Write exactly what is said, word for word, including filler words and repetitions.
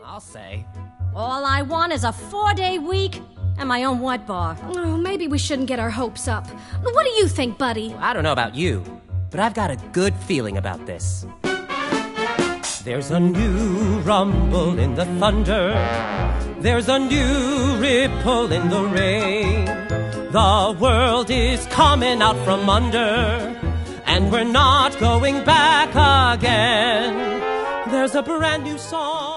I'll say. All I want is a four-day week and my own wet bar. Oh, maybe we shouldn't get our hopes up. What do you think, buddy? I don't know about you, but I've got a good feeling about this. There's a new rumble in the thunder. There's a new ripple in the rain. The world is coming out from under, and we're not going back again. There's a brand new song.